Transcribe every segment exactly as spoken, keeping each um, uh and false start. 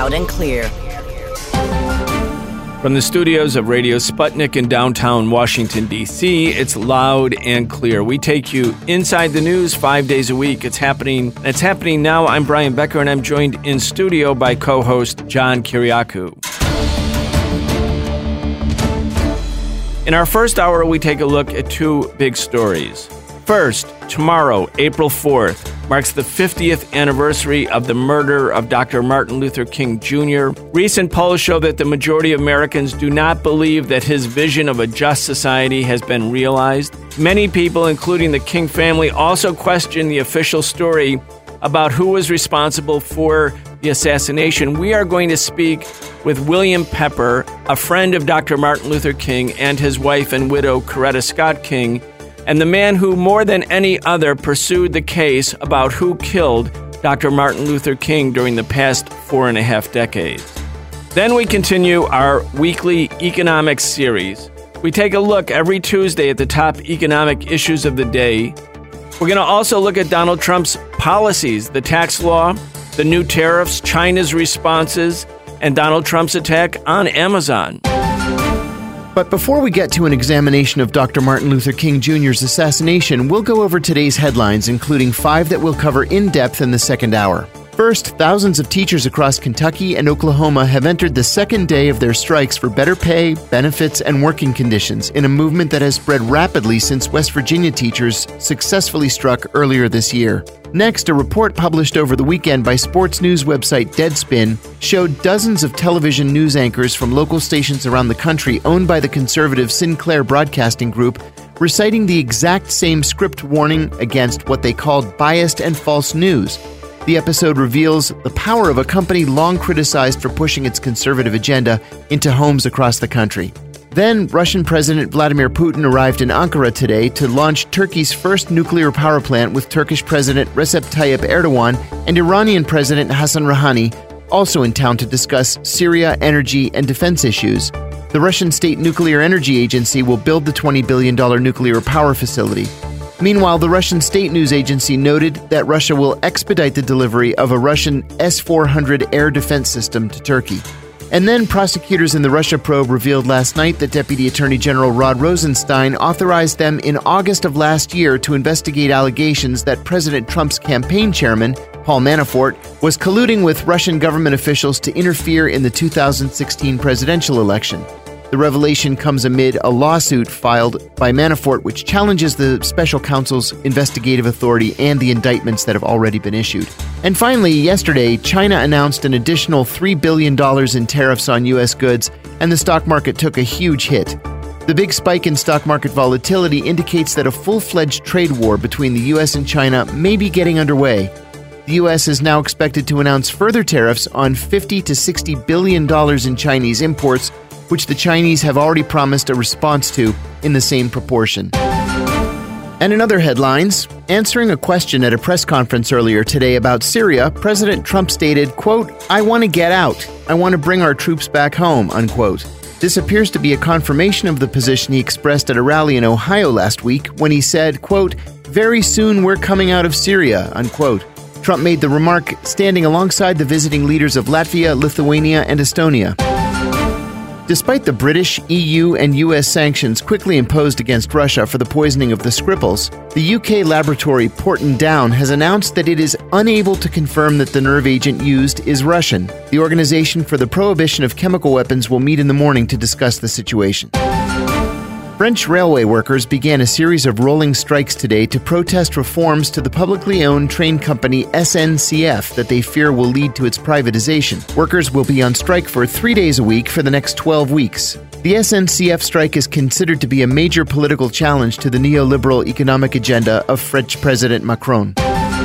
Loud and clear. From the studios of Radio Sputnik in downtown Washington, D C, it's Loud and Clear. We take you inside the news five days a week. It's happening. It's happening now. I'm Brian Becker, and I'm joined in studio by co-host John Kiriakou. In our first hour, we take a look at two big stories. First, tomorrow, April fourth, marks the fiftieth anniversary of the murder of Doctor Martin Luther King Junior Recent polls show that the majority of Americans do not believe that his vision of a just society has been realized. Many people, including the King family, also question the official story about who was responsible for the assassination. We are going to speak with William Pepper, a friend of Doctor Martin Luther King and his wife and widow, Coretta Scott King, and the man who more than any other pursued the case about who killed Doctor Martin Luther King during the past four and a half decades. Then we continue our weekly economics series. We take a look every Tuesday at the top economic issues of the day. We're going to also look at Donald Trump's policies, the tax law, the new tariffs, China's responses, and Donald Trump's attack on Amazon. But before we get to an examination of Doctor Martin Luther King Junior's assassination, we'll go over today's headlines, including five that we'll cover in depth in the second hour. First, thousands of teachers across Kentucky and Oklahoma have entered the second day of their strikes for better pay, benefits, and working conditions in a movement that has spread rapidly since West Virginia teachers successfully struck earlier this year. Next, a report published over the weekend by sports news website Deadspin showed dozens of television news anchors from local stations around the country owned by the conservative Sinclair Broadcasting Group reciting the exact same script warning against what they called biased and false news. The episode reveals the power of a company long criticized for pushing its conservative agenda into homes across the country. Then, Russian President Vladimir Putin arrived in Ankara today to launch Turkey's first nuclear power plant with Turkish President Recep Tayyip Erdogan and Iranian President Hassan Rouhani also in town to discuss Syria, energy, and defense issues. The Russian State Nuclear Energy Agency will build the twenty billion dollars nuclear power facility. Meanwhile, the Russian state news agency noted that Russia will expedite the delivery of a Russian S four hundred air defense system to Turkey. And then prosecutors in the Russia probe revealed last night that Deputy Attorney General Rod Rosenstein authorized them in August of last year to investigate allegations that President Trump's campaign chairman, Paul Manafort, was colluding with Russian government officials to interfere in the two thousand sixteen presidential election. The revelation comes amid a lawsuit filed by Manafort which challenges the special counsel's investigative authority and the indictments that have already been issued. And finally, yesterday, China announced an additional three billion dollars in tariffs on U S goods, and the stock market took a huge hit. The big spike in stock market volatility indicates that a full-fledged trade war between the U S and China may be getting underway. The U S is now expected to announce further tariffs on fifty to sixty billion dollars in Chinese imports, which the Chinese have already promised a response to in the same proportion. And in other headlines, answering a question at a press conference earlier today about Syria, President Trump stated, quote, "I want to get out. I want to bring our troops back home," unquote. This appears to be a confirmation of the position he expressed at a rally in Ohio last week when he said, quote, "Very soon we're coming out of Syria," unquote. Trump made the remark standing alongside the visiting leaders of Latvia, Lithuania, and Estonia. Despite the British, E U, and U S sanctions quickly imposed against Russia for the poisoning of the Skripals, the U K laboratory Porton Down has announced that it is unable to confirm that the nerve agent used is Russian. The Organization for the Prohibition of Chemical Weapons will meet in the morning to discuss the situation. French railway workers began a series of rolling strikes today to protest reforms to the publicly owned train company S N C F that they fear will lead to its privatization. Workers will be on strike for three days a week for the next twelve weeks. The S N C F strike is considered to be a major political challenge to the neoliberal economic agenda of French President Macron.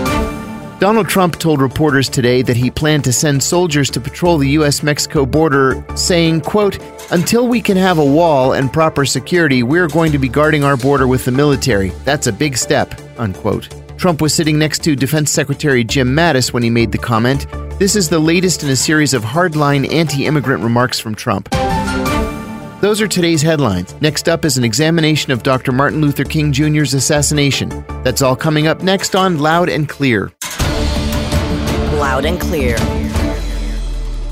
Donald Trump told reporters today that he planned to send soldiers to patrol the U S Mexico border, saying, quote, "Until we can have a wall and proper security, we're going to be guarding our border with the military. That's a big step," unquote. Trump was sitting next to Defense Secretary Jim Mattis when he made the comment. This is the latest in a series of hardline anti-immigrant remarks from Trump. Those are today's headlines. Next up is an examination of Doctor Martin Luther King Junior's assassination. That's all coming up next on Loud and Clear. Loud and Clear.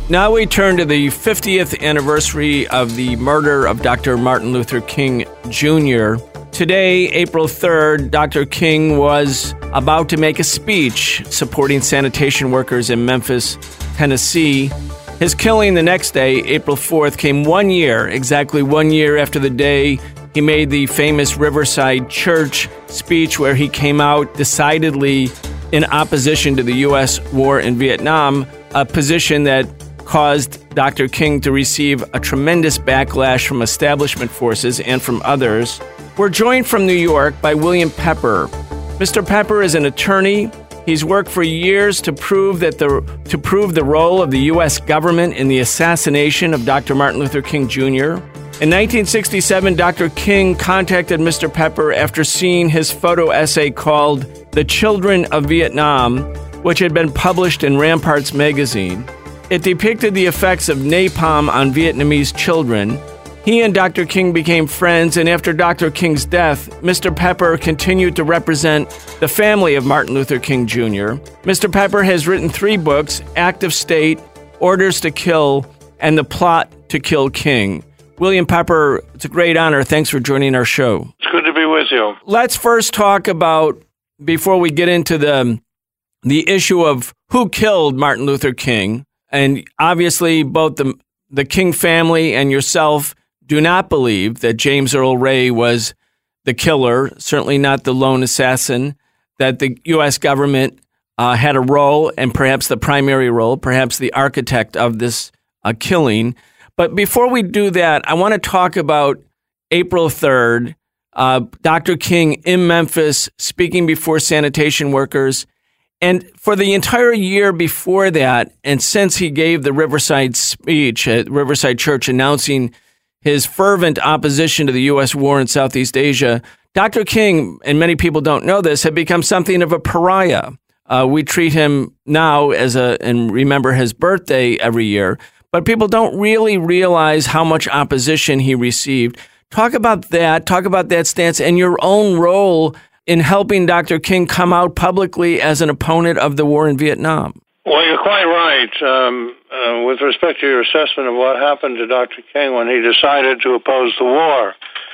Now we turn to the fiftieth anniversary of the murder of Doctor Martin Luther King Junior Today, April third, Doctor King was about to make a speech supporting sanitation workers in Memphis, Tennessee. His killing the next day, April fourth, came one year, exactly one year after the day he made the famous Riverside Church speech where he came out decidedly in opposition to the U S war in Vietnam, a position that caused Doctor King to receive a tremendous backlash from establishment forces and from others. We're joined from New York by William Pepper. Mister Pepper is an attorney. He's worked for years to prove that the to prove the role of the U S government in the assassination of Doctor Martin Luther King Junior In nineteen sixty-seven, Doctor King contacted Mister Pepper after seeing his photo essay called The Children of Vietnam, which had been published in Ramparts magazine. It depicted the effects of napalm on Vietnamese children. He and Doctor King became friends, and after Doctor King's death, Mister Pepper continued to represent the family of Martin Luther King Junior Mister Pepper has written three books, Act of State, Orders to Kill, and The Plot to Kill King. William Pepper, it's a great honor. Thanks for joining our show. It's good to be with you. Let's first talk about, before we get into the the issue of who killed Martin Luther King, and obviously both the the King family and yourself do not believe that James Earl Ray was the killer, certainly not the lone assassin, that the U S government uh, had a role, and perhaps the primary role, perhaps the architect of this uh, killing. But before we do that, I want to talk about April third, uh, Doctor King in Memphis speaking before sanitation workers. And for the entire year before that, and since he gave the Riverside speech at Riverside Church announcing his fervent opposition to the U S war in Southeast Asia, Doctor King, and many people don't know this, had become something of a pariah. Uh, we treat him now as a, and remember his birthday every year, but people don't really realize how much opposition he received. Talk about that, talk about that stance and your own role in helping Doctor King come out publicly as an opponent of the war in Vietnam. Well, you're quite right. Um, uh, with respect to your assessment of what happened to Doctor King when he decided to oppose the war,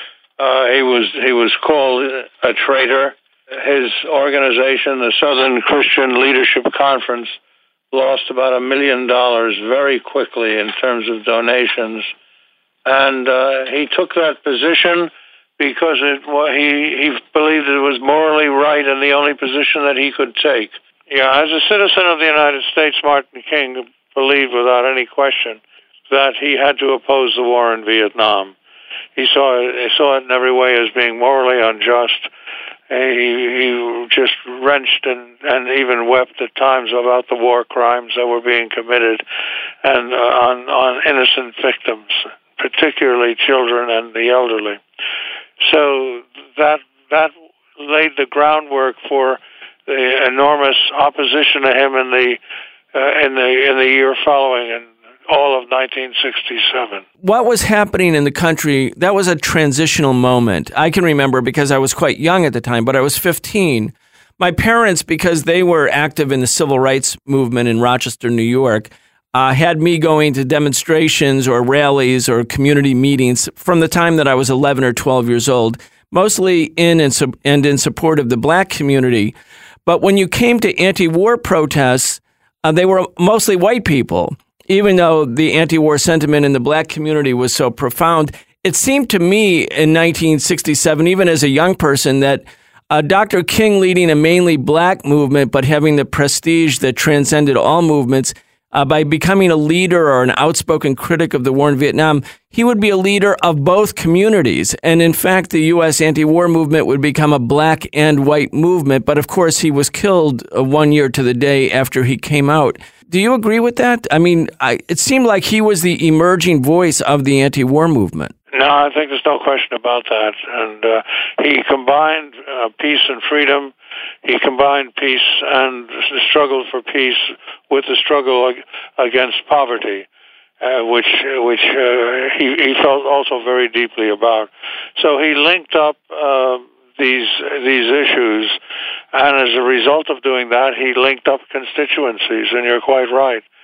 uh, he was he was called a traitor. His organization, the Southern Christian Leadership Conference, lost about a million dollars very quickly in terms of donations, and uh, he took that position because it, well, he he believed it was morally right and the only position that he could take. Yeah, as a citizen of the United States, Martin King believed without any question that he had to oppose the war in Vietnam. He saw it, he saw it in every way as being morally unjust. He, he just wrenched and, and even wept at times about the war crimes that were being committed and uh, on, on innocent victims, particularly children and the elderly. So that that laid the groundwork for the enormous opposition to him in the uh, in the in the year following, in all of nineteen sixty-seven. What was happening in the country? That was a transitional moment. I can remember because I was quite young at the time, but I was fifteen. My parents, because they were active in the civil rights movement in Rochester, New York, uh, had me going to demonstrations or rallies or community meetings from the time that I was eleven or twelve years old, mostly in and, su- and in support of the black community. But when you came to anti-war protests, uh, they were mostly white people. Even though the anti-war sentiment in the black community was so profound, it seemed to me in nineteen sixty-seven, even as a young person, that uh, Doctor King leading a mainly black movement, but having the prestige that transcended all movements, uh, by becoming a leader or an outspoken critic of the war in Vietnam, he would be a leader of both communities. And in fact, the U S anti-war movement would become a black and white movement. But of course, he was killed uh, one year to the day after he came out. Do you agree with that? I mean, I, it seemed like he was the emerging voice of the anti-war movement. No, I think there's no question about that. And uh, he combined uh, peace and freedom. He combined peace and the struggle for peace with the struggle against poverty, uh, which which uh, he, he felt also very deeply about. So he linked up uh, these these issues, and as a result of doing that, he linked up constituencies. And you're quite right.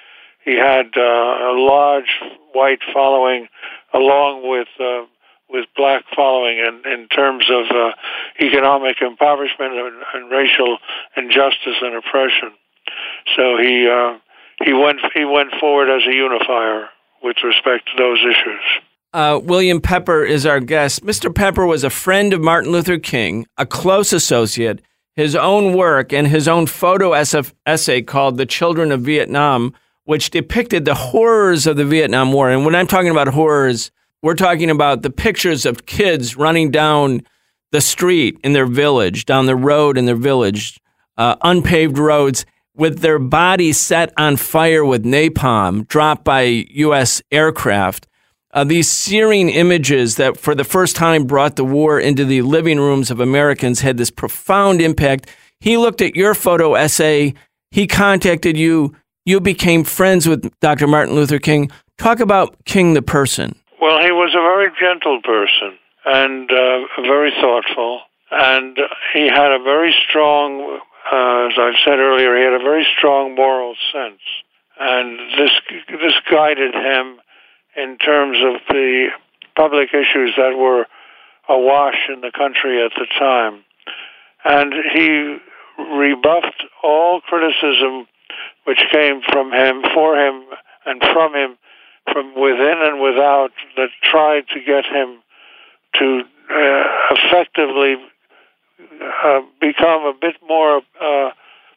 he had uh, a large white following, along with uh, with black following, in, in terms of uh, economic impoverishment and, and racial injustice and oppression. So he uh, he went he went forward as a unifier with respect to those issues. Uh, William Pepper is our guest. Mister Pepper was a friend of Martin Luther King, a close associate. His own work and his own photo essay called The Children of Vietnam, which depicted the horrors of the Vietnam War. And when I'm talking about horrors, we're talking about the pictures of kids running down the street in their village, down the road in their village, uh, unpaved roads, with their bodies set on fire with napalm dropped by U S aircraft. Uh, these searing images that for the first time brought the war into the living rooms of Americans had this profound impact. He looked at your photo essay. He contacted you. You became friends with Doctor Martin Luther King. Talk about King the person. Well, he was a very gentle person and uh, very thoughtful. And he had a very strong, uh, as I've said earlier, he had a very strong moral sense. And this this guided him in terms of the public issues that were awash in the country at the time. And he rebuffed all criticism which came from him, for him, and from him, from within and without, that tried to get him to uh, effectively uh, become a bit more uh,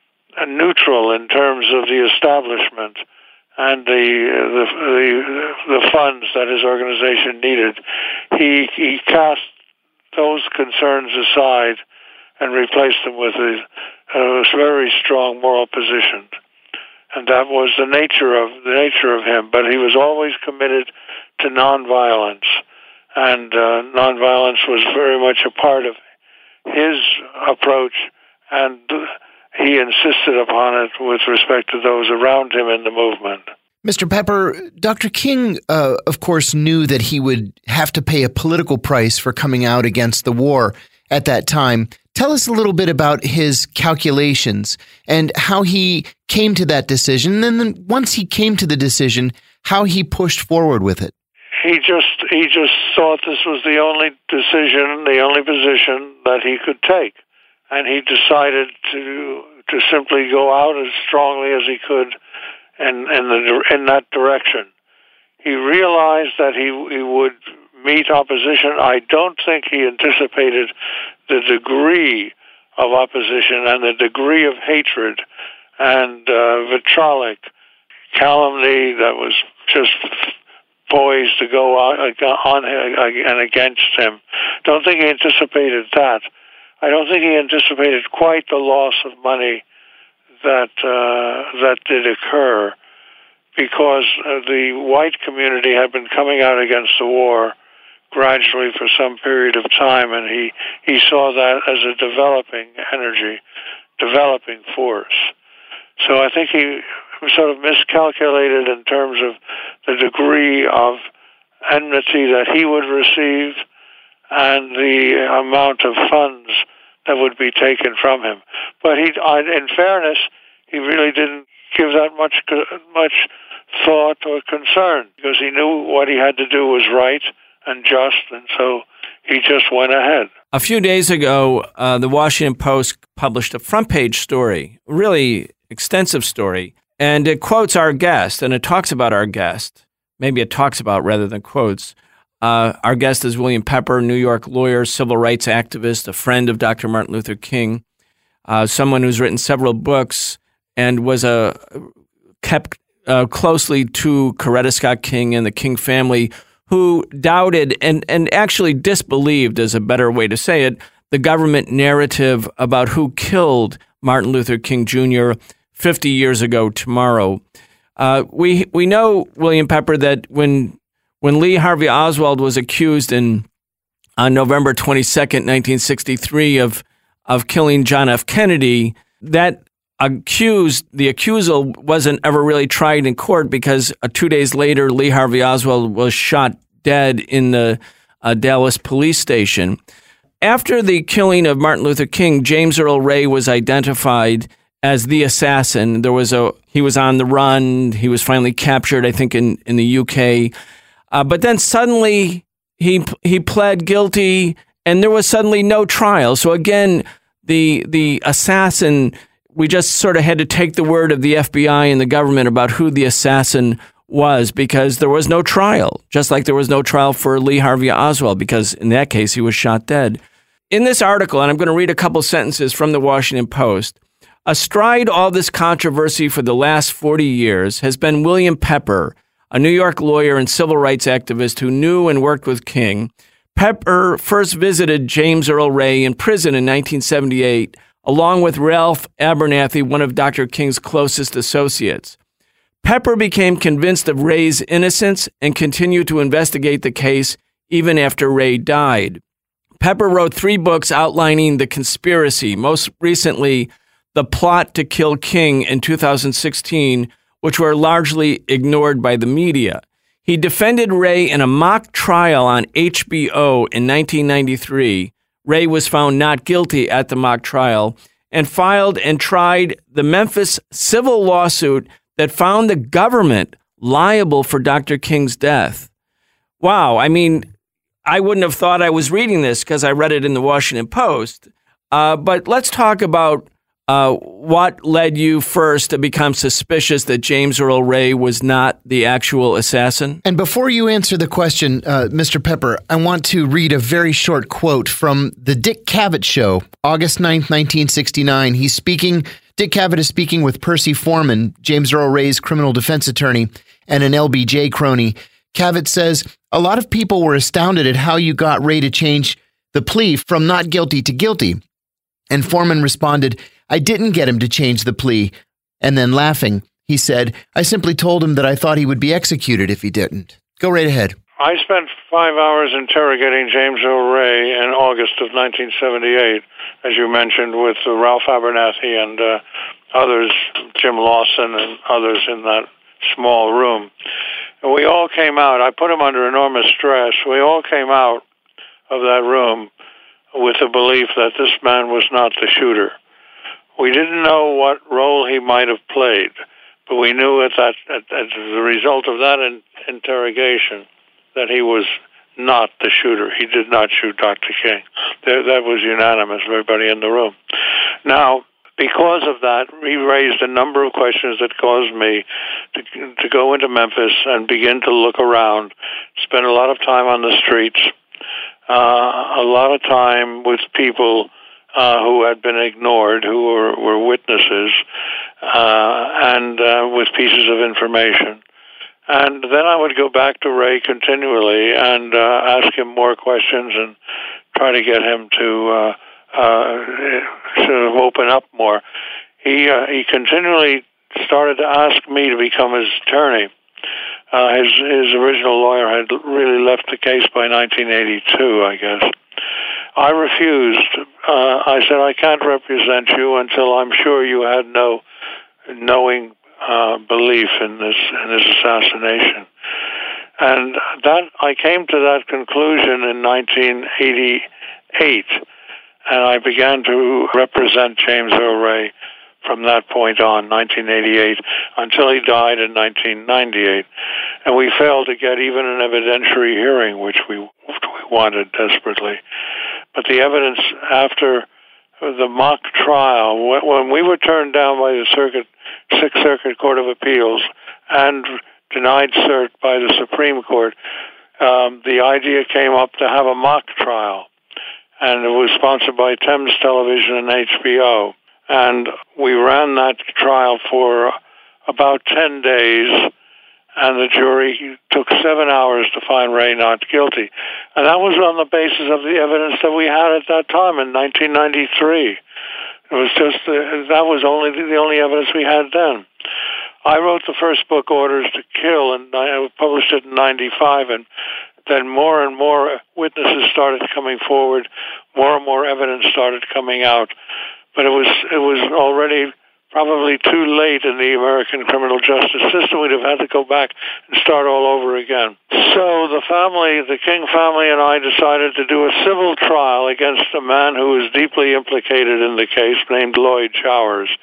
neutral in terms of the establishment and the, the the the funds that his organization needed. He he cast those concerns aside and replaced them with a, a very strong moral position, and that was the nature of the nature of him. But he was always committed to nonviolence, and uh, nonviolence was very much a part of his approach, and he insisted upon it with respect to those around him in the movement. Mister Pepper, Doctor King, uh, of course, knew that he would have to pay a political price for coming out against the war at that time. Tell us a little bit about his calculations and how he came to that decision. And then once he came to the decision, how he pushed forward with it. He just he just thought this was the only decision, the only position that he could take. And he decided to to simply go out as strongly as he could in in, the, in that direction. He realized that he he would meet opposition. I don't think he anticipated the degree of opposition and the degree of hatred and uh, vitriolic calumny that was just poised to go on, on and against him. Don't think he anticipated that. I don't think he anticipated quite the loss of money that uh, that did occur, because uh, the white community had been coming out against the war gradually for some period of time, and he, he saw that as a developing energy, developing force. So I think he sort of miscalculated in terms of the degree of enmity that he would receive and the amount of funds that would be taken from him. But he, in fairness, he really didn't give that much much thought or concern, because he knew what he had to do was right and just, and so he just went ahead. A few days ago, uh, the Washington Post published a front-page story, a really extensive story, and it quotes our guest, and it talks about our guest. Maybe it talks about rather than quotes. Uh, our guest is William Pepper, New York lawyer, civil rights activist, a friend of Doctor Martin Luther King, uh, someone who's written several books and was a kept uh, closely to Coretta Scott King and the King family, who doubted and, and actually disbelieved, is a better way to say it, the government narrative about who killed Martin Luther King Junior fifty years ago tomorrow. Uh, we we know, William Pepper, that when when Lee Harvey Oswald was accused in on November twenty-second, nineteen sixty-three of of killing John F. Kennedy, that accused the accusal wasn't ever really tried in court, because uh, two days later Lee Harvey Oswald was shot dead in the uh, Dallas police station. After the killing of Martin Luther King, James Earl Ray was identified as the assassin. There was a he was on the run. He was finally captured, I think, in, in the U K. Uh, but then suddenly he he pled guilty, and there was suddenly no trial. So again, the the assassin, we just sort of had to take the word of the F B I and the government about who the assassin was, because there was no trial, just like there was no trial for Lee Harvey Oswald, because in that case, he was shot dead. In this article, and I'm going to read a couple sentences from the Washington Post, astride all this controversy for the last forty years has been William Pepper, a New York lawyer and civil rights activist who knew and worked with King. Pepper first visited James Earl Ray in prison in nineteen seventy-eight, along with Ralph Abernathy, one of Doctor King's closest associates. Pepper became convinced of Ray's innocence and continued to investigate the case even after Ray died. Pepper wrote three books outlining the conspiracy, most recently, The Plot to Kill King in two thousand sixteen, which were largely ignored by the media. He defended Ray in a mock trial on H B O in nineteen ninety-three. Ray was found not guilty at the mock trial and filed and tried the Memphis civil lawsuit that found the government liable for Doctor King's death. Wow, I mean, I wouldn't have thought I was reading this because I read it in the Washington Post. Uh, but let's talk about uh, what led you first to become suspicious that James Earl Ray was not the actual assassin. And before you answer the question, uh, Mister Pepper, I want to read a very short quote from the Dick Cavett Show, August ninth, nineteen sixty-nine. He's speaking, Dick Cavett is speaking with Percy Foreman, James Earl Ray's criminal defense attorney, and an L B J crony. Cavett says, "A lot of people were astounded at how you got Ray to change the plea from not guilty to guilty." And Foreman responded, "I didn't get him to change the plea." And then laughing, he said, "I simply told him that I thought he would be executed if he didn't." Go right ahead. I spent five hours interrogating James Earl Ray in August of nineteen seventy-eight, as you mentioned, with uh, Ralph Abernathy and uh, others, Jim Lawson and others in that small room. And we all came out. I put him under enormous stress. We all came out of that room with the belief that this man was not the shooter. We didn't know what role he might have played, but we knew at that, at, as a result of that in, interrogation, that he was not the shooter. He did not shoot Doctor King. There, that was unanimous, everybody in the room. Now, because of that, he raised a number of questions that caused me to, to go into Memphis and begin to look around, spend a lot of time on the streets, uh, a lot of time with people uh, who had been ignored, who were, were witnesses, uh, and uh, with pieces of information. And then I would go back to Ray continually and uh, ask him more questions and try to get him to uh, uh, sort of open up more. He uh, he continually started to ask me to become his attorney. Uh, his his original lawyer had really left the case by nineteen eighty-two, I guess. I refused. Uh, I said, I can't represent you until I'm sure you had no knowing Uh, belief in this in this assassination. And that I came to that conclusion in nineteen eighty-eight, and I began to represent James Earl Ray from that point on, nineteen eighty-eight, until he died in nineteen ninety-eight. And we failed to get even an evidentiary hearing, which we, we wanted desperately. But the evidence after the mock trial, when, when we were turned down by the Circuit Sixth Circuit Court of Appeals and denied cert by the Supreme Court, um, the idea came up to have a mock trial. And it was sponsored by Thames Television and H B O. And we ran that trial for about ten days, and the jury took seven hours to find Ray not guilty. And that was on the basis of the evidence that we had at that time in nineteen ninety-three. It was just, uh, that was only the only evidence we had then. I wrote the first book, Orders to Kill, and I published it in ninety-five, and then more and more witnesses started coming forward, more and more evidence started coming out. But it was it was already probably too late in the American criminal justice system. We'd have had to go back and start all over again. So the family, the King family and I decided to do a civil trial against a man who was deeply implicated in the case named Lloyd Showers.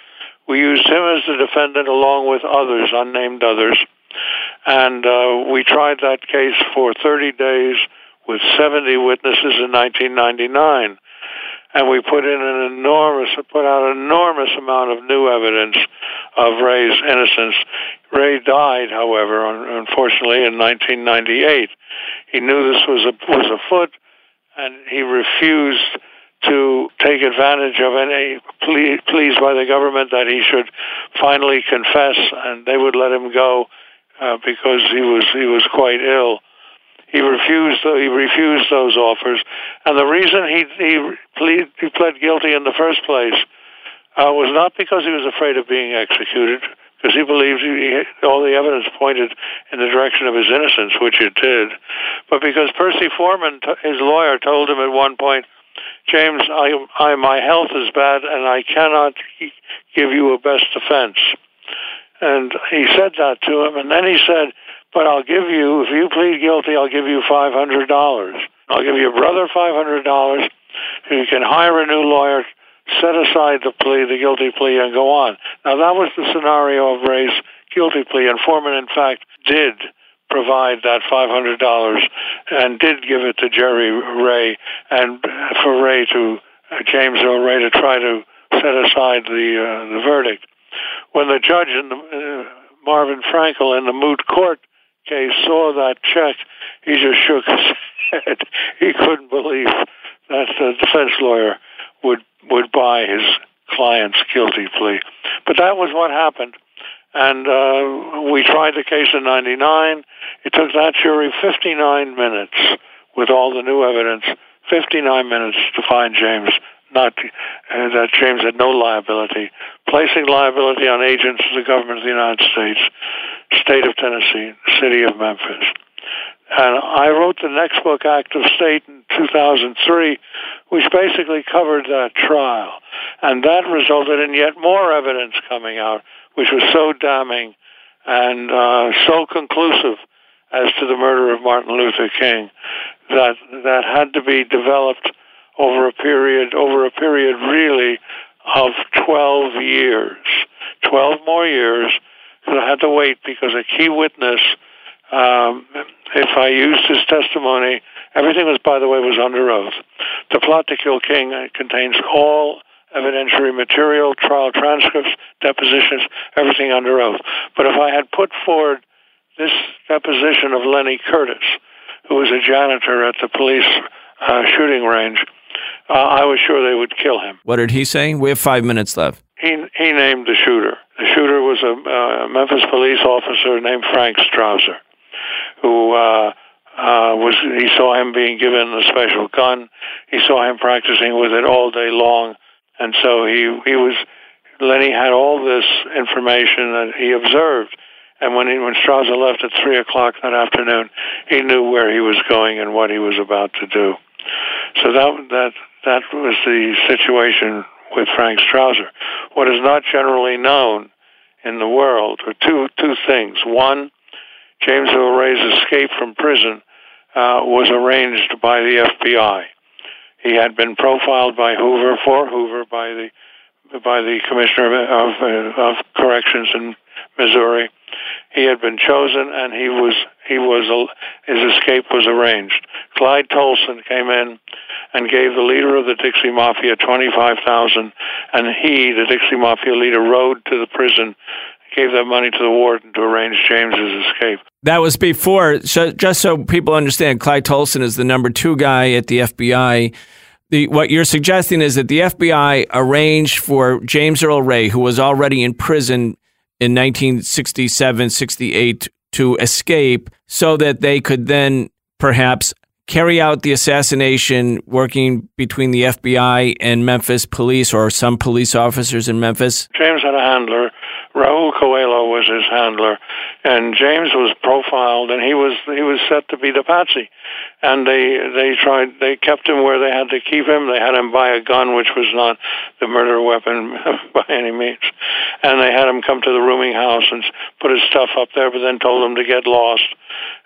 We used him as the defendant along with others, unnamed others. And uh, we tried that case for thirty days with seventy witnesses in nineteen ninety-nine. And we put in an enormous, put out an enormous amount of new evidence of Ray's innocence. Ray died, however, unfortunately, in nineteen ninety-eight. He knew this was a, was afoot, and he refused to take advantage of any plea, pleas by the government that he should finally confess, and they would let him go uh, because he was he was quite ill. He refused. He refused those offers, and the reason he he, plead, he pled guilty in the first place uh, was not because he was afraid of being executed, because he believed he, all the evidence pointed in the direction of his innocence, which it did, but because Percy Foreman, his lawyer, told him at one point, James, I, I, my health is bad, and I cannot give you a best defense. And he said that to him, and then he said, but I'll give you, if you plead guilty, I'll give you five hundred dollars. I'll give your brother five hundred dollars, and you can hire a new lawyer, set aside the plea, the guilty plea, and go on. Now, that was the scenario of Ray's guilty plea, and Foreman, in fact, did provide that five hundred dollars and did give it to Jerry Ray, and for Ray to, uh, James Earl Ray, to try to set aside the uh, the verdict. When the judge, in the, uh, Marvin Frankel, in the moot court case saw that check, he just shook his head. He couldn't believe that the defense lawyer would would buy his client's guilty plea. But that was what happened. And uh, we tried the case in ninety-nine. It took that jury fifty-nine minutes with all the new evidence, fifty-nine minutes to find James, not uh, that James had no liability, placing liability on agents of the government of the United States, state of Tennessee, city of Memphis. And I wrote the next book, Act of State, in two thousand three, which basically covered that trial. And that resulted in yet more evidence coming out, which was so damning and uh, so conclusive as to the murder of Martin Luther King that that had to be developed over a period, over a period really of twelve years, twelve more years. I had to wait because a key witness, um, if I used his testimony, everything was, by the way, was under oath. The Plot to Kill King contains all evidentiary material, trial transcripts, depositions, everything under oath. But if I had put forward this deposition of Lenny Curtis, who was a janitor at the police uh, shooting range, uh, I was sure they would kill him. What did he say? We have five minutes left. He he named the shooter. The shooter was a uh, Memphis police officer named Frank Strauser, who uh, uh, was. He saw him being given a special gun. He saw him practicing with it all day long, and so he he was. Lenny had all this information that he observed, and when he, when Strauser left at three o'clock that afternoon, he knew where he was going and what he was about to do. So that that that was the situation with Frank Strauser. What is not generally known in the world are two two things. One, James Earl Ray's escape from prison uh, was arranged by the F B I. He had been profiled by Hoover, for Hoover, by the by the Commissioner of, uh, of Corrections in Missouri. He had been chosen, and he was he was his escape was arranged. Clyde Tolson came in and gave the leader of the Dixie Mafia twenty-five thousand dollars, and he, the Dixie Mafia leader, rode to the prison, gave that money to the warden to arrange James's escape. That was before, so just so people understand, Clyde Tolson is the number two guy at the F B I. The, what you're suggesting is that the F B I arranged for James Earl Ray, who was already in prison in nineteen sixty-seven, sixty-eight, to escape so that they could then perhaps carry out the assassination working between the F B I and Memphis police or some police officers in Memphis? James had a handler. Raul Coelho was his handler, and James was profiled, and he was he was set to be the patsy. And they they tried they kept him where they had to keep him. They had him buy a gun, which was not the murder weapon by any means. And they had him come to the rooming house and put his stuff up there, but then told him to get lost.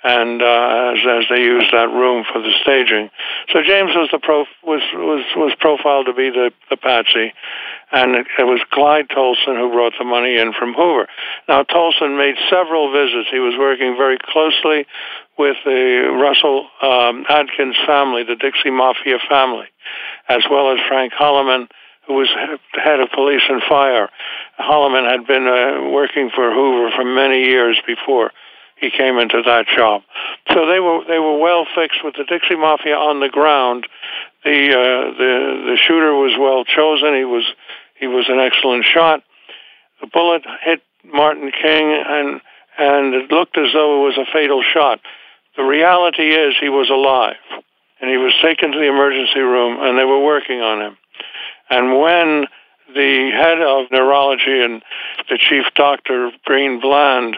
and uh, as, as they used that room for the staging. So James was the prof, was was was profiled to be the, the patsy, and it, it was Clyde Tolson who brought the money in from Hoover. Now Tolson made several visits. He was working very closely with the Russell um, Adkins family, the Dixie Mafia family, as well as Frank Holloman, who was head of police and fire. Holloman had been uh, working for Hoover for many years before he came into that job. So they were they were well fixed with the Dixie Mafia on the ground. The uh, the the shooter was well chosen. He was he was an excellent shot. The bullet hit Martin King, and and it looked as though it was a fatal shot. The reality is he was alive, and he was taken to the emergency room, and they were working on him. And when the head of neurology and the chief doctor, Green Bland,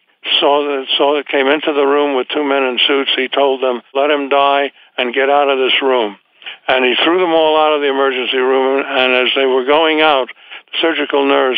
saw that, saw that came into the room with two men in suits, he told them, let him die and get out of this room. And he threw them all out of the emergency room, and as they were going out, the surgical nurse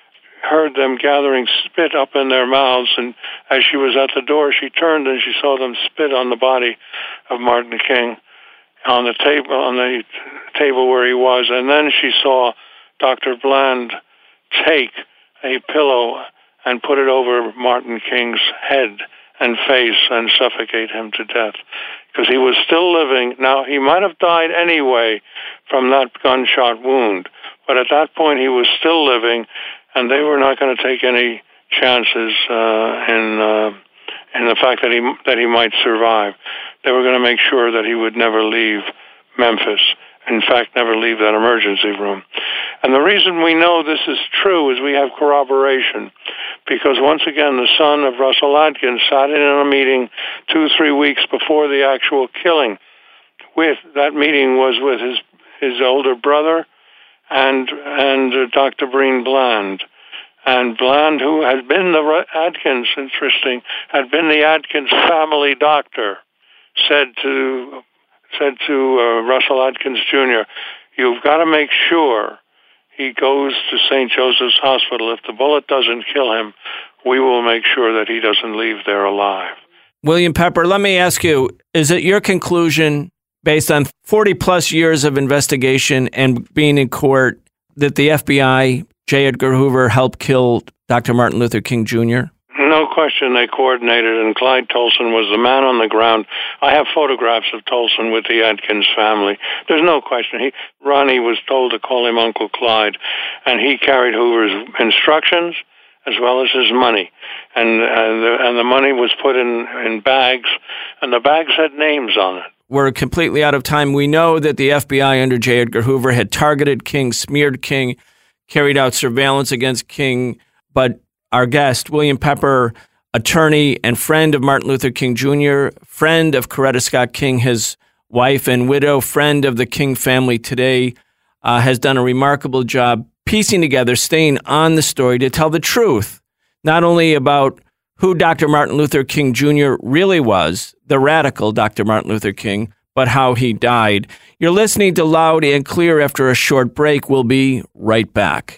heard them gathering spit up in their mouths, and as she was at the door, she turned and she saw them spit on the body of Martin King on the table on the table where he was, and then she saw Doctor Bland take a pillow and put it over Martin King's head and face and suffocate him to death, because he was still living. Now, he might have died anyway from that gunshot wound, but at that point he was still living, and they were not going to take any chances uh, in uh, in the fact that he that he might survive. They were going to make sure that he would never leave Memphis. In fact, never leave that emergency room. And the reason we know this is true is we have corroboration, because once again, the son of Russell Adkins sat in on a meeting two, three weeks before the actual killing. With that meeting was with his his older brother and and uh, Doctor Breen Bland. And Bland, who had been the Adkins, interesting, had been the Adkins family doctor, said to said to uh, Russell Adkins Junior, you've got to make sure he goes to Saint Joseph's Hospital. If the bullet doesn't kill him, we will make sure that he doesn't leave there alive. William Pepper, let me ask you, is it your conclusion, based on forty plus years of investigation and being in court, that the F B I, J. Edgar Hoover, helped kill Doctor Martin Luther King Junior? No question, they coordinated, and Clyde Tolson was the man on the ground. I have photographs of Tolson with the Adkins family. There's no question. He, Ronnie was told to call him Uncle Clyde, and he carried Hoover's instructions as well as his money. And, and, the, and the money was put in, in bags, and the bags had names on it. We're completely out of time. We know that the F B I under J. Edgar Hoover had targeted King, smeared King, carried out surveillance against King, but our guest, William Pepper, attorney and friend of Martin Luther King Junior, friend of Coretta Scott King, his wife and widow, friend of the King family today, uh, has done a remarkable job piecing together, staying on the story to tell the truth, not only about who Doctor Martin Luther King Junior really was, the radical Doctor Martin Luther King, but how he died. You're listening to Loud and Clear. After a short break, we'll be right back.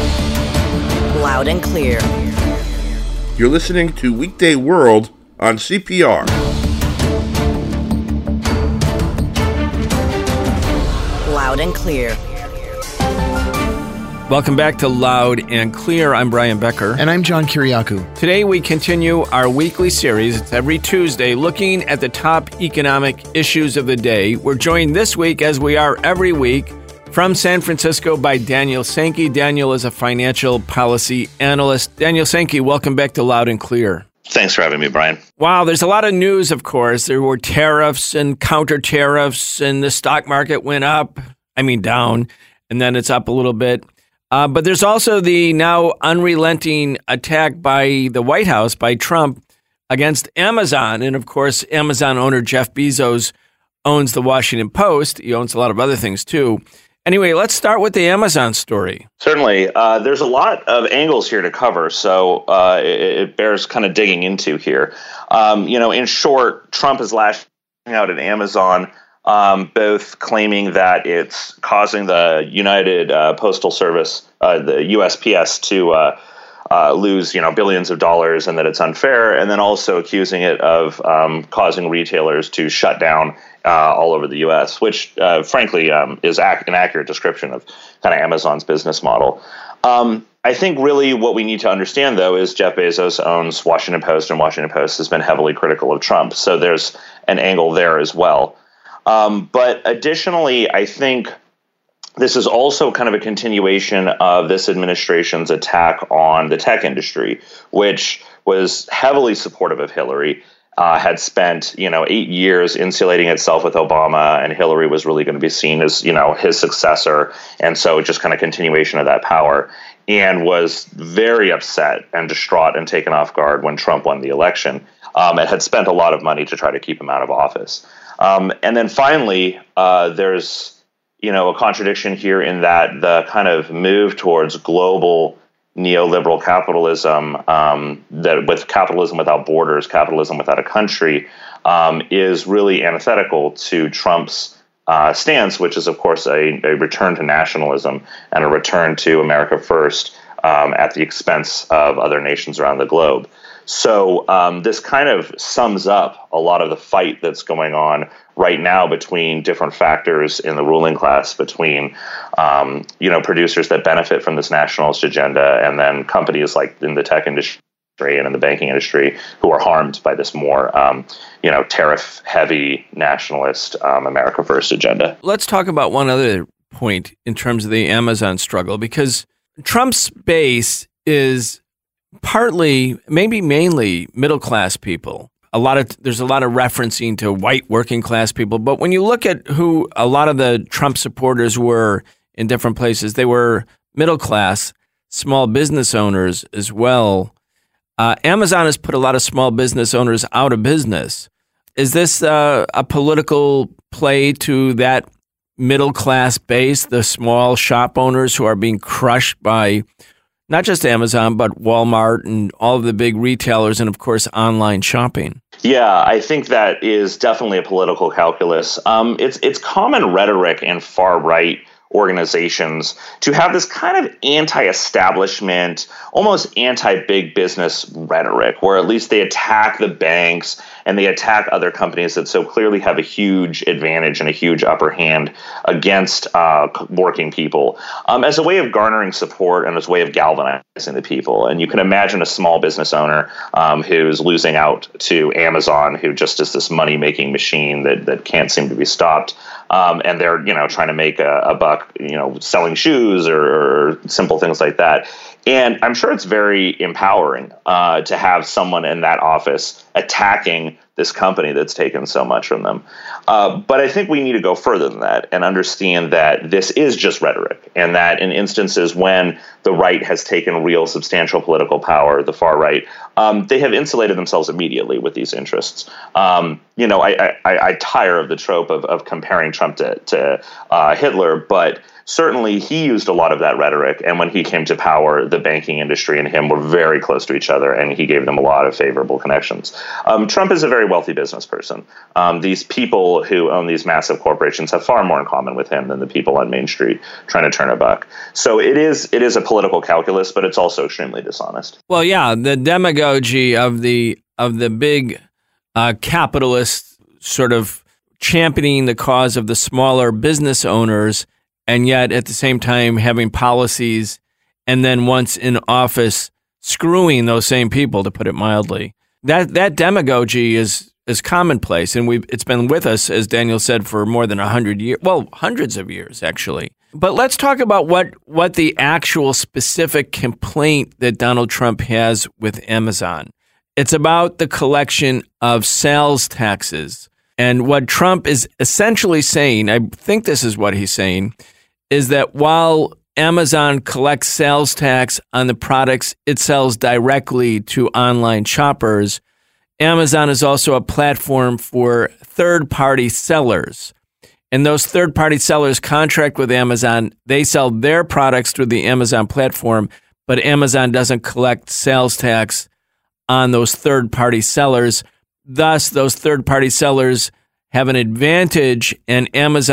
Loud and Clear. You're listening to Weekday World on C P R. Loud and Clear. Welcome back to Loud and Clear. I'm Brian Becker. And I'm John Kiriakou. Today we continue our weekly series. It's every Tuesday, looking at the top economic issues of the day. We're joined this week, as we are every week, from San Francisco by Daniel Sankey. Daniel is a financial policy analyst. Daniel Sankey, welcome back to Loud and Clear. Thanks for having me, Brian. Wow, there's a lot of news, of course. There were tariffs and counter tariffs, and the stock market went up, I mean down, and then it's up a little bit. Uh, but there's also the now unrelenting attack by the White House, by Trump, against Amazon. And of course, Amazon owner Jeff Bezos owns the Washington Post. He owns a lot of other things too. Anyway, let's start with the Amazon story. Certainly. Uh, there's a lot of angles here to cover, so uh, it, it bears kind of digging into here. Um, you know, in short, Trump is lashing out at Amazon, um, both claiming that it's causing the United uh, Postal Service, uh, the U S P S, to uh, uh, lose, you know, billions of dollars and that it's unfair, and then also accusing it of um, causing retailers to shut down uh, all over the U S, which, uh, frankly, um, is ac- an accurate description of kind of Amazon's business model. Um, I think really what we need to understand, though, is Jeff Bezos owns Washington Post, and Washington Post has been heavily critical of Trump. So there's an angle there as well. Um, but additionally, I think this is also kind of a continuation of this administration's attack on the tech industry, which was heavily supportive of Hillary, uh, had spent, you know, eight years insulating itself with Obama, and Hillary was really going to be seen as, you know, his successor. And so just kind of continuation of that power, and was very upset and distraught and taken off guard when Trump won the election, um, and had spent a lot of money to try to keep him out of office. Um, and then finally, uh, there's, you know, a contradiction here in that the kind of move towards global neoliberal capitalism, um, that with capitalism without borders, capitalism without a country, um, is really antithetical to Trump's uh, stance, which is, of course, a, a return to nationalism and a return to America first um, at the expense of other nations around the globe. So um, this kind of sums up a lot of the fight that's going on right now between different factors in the ruling class, between um, you know producers that benefit from this nationalist agenda, and then companies like in the tech industry and in the banking industry who are harmed by this more um, you know tariff-heavy nationalist um, America First agenda. Let's talk about one other point in terms of the Amazon struggle, because Trump's base is partly, maybe mainly, middle-class people. A lot of there's a lot of referencing to white working class people, but when you look at who a lot of the Trump supporters were in different places, they were middle class, small business owners as well. Uh, Amazon has put a lot of small business owners out of business. Is this uh, a political play to that middle class base, the small shop owners who are being crushed by not just Amazon, but Walmart and all of the big retailers, and of course, online shopping? Yeah, I think that is definitely a political calculus. Um, it's it's common rhetoric in far right organizations to have this kind of anti-establishment, almost anti-big business rhetoric, where at least they attack the banks and they attack other companies that so clearly have a huge advantage and a huge upper hand against uh, working people, um, as a way of garnering support and as a way of galvanizing the people. And you can imagine a small business owner um, who's losing out to Amazon, who just is this money-making machine that that can't seem to be stopped. Um, and they're, you know, trying to make a, a buck, you know, selling shoes or, or simple things like that. And I'm sure it's very empowering uh, to have someone in that office attacking this company that's taken so much from them. Uh, but I think we need to go further than that and understand that this is just rhetoric, and that in instances when the right has taken real substantial political power, the far right, um, they have insulated themselves immediately with these interests. Um, you know, I, I, I tire of the trope of, of comparing Trump to, to uh, Hitler, but certainly he used a lot of that rhetoric. And when he came to power, the banking industry and him were very close to each other, and he gave them a lot of favorable connections. Um, Trump is a very wealthy business person. Um, these people who own these massive corporations have far more in common with him than the people on Main Street trying to turn a buck. So it is it is a political calculus, but it's also extremely dishonest. Well, yeah, the demagogy of the of the big uh, capitalists sort of championing the cause of the smaller business owners, and yet at the same time having policies, and then once in office screwing those same people, to put it mildly. That that demagogy is is commonplace, and we it's been with us, as Daniel said, for more than a hundred years. Well, hundreds of years actually. But let's talk about what what the actual specific complaint that Donald Trump has with Amazon. It's about the collection of sales taxes. And what Trump is essentially saying, I think this is what he's saying, is that while Amazon collects sales tax on the products it sells directly to online shoppers, Amazon is also a platform for third-party sellers. And those third-party sellers contract with Amazon. They sell their products through the Amazon platform, but Amazon doesn't collect sales tax on those third-party sellers. Thus, those third-party sellers have an advantage, and Amazon